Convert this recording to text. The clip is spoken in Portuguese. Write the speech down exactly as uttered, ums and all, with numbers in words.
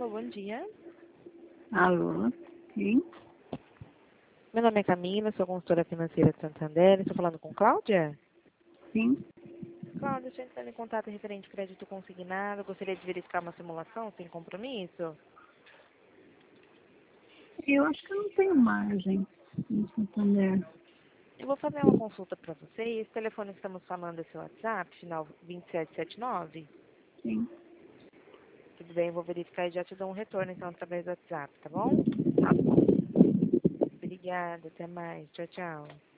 Alô, bom dia. Alô, sim? Meu nome é Camila, sou consultora financeira de Santander. Estou falando com Cláudia? Sim? Cláudia, estou entrando em contato referente ao crédito consignado. Gostaria de verificar uma simulação sem compromisso? Eu acho que eu não tenho margem em Santander. Eu vou fazer uma consulta para você. E esse telefone que estamos falando é seu WhatsApp, final vinte e sete setenta e nove? Sim, Tudo bem, eu vou verificar e já te dou um retorno, então, através do WhatsApp, tá bom? tá bom. Obrigada, até mais. Tchau, tchau.